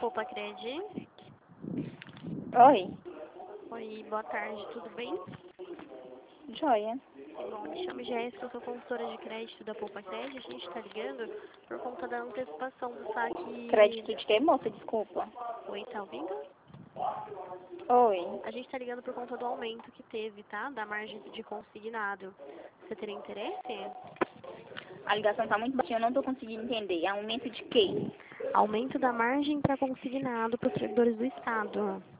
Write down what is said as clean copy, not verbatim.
Poupa Cred. Oi. Oi, boa tarde, tudo bem? Joia. Bom, me chamo Jéssica, eu sou consultora de crédito da Poupa Cred. A gente está ligando por conta da antecipação do saque... Crédito de quê, moça? Desculpa. Oi, tá ouvindo? Oi. A gente está ligando por conta do aumento que teve, tá? Da margem de consignado. Você teria interesse? A ligação tá muito baixinha, eu não tô conseguindo entender. Aumento de quê? Aumento da margem para consignado para os servidores do Estado.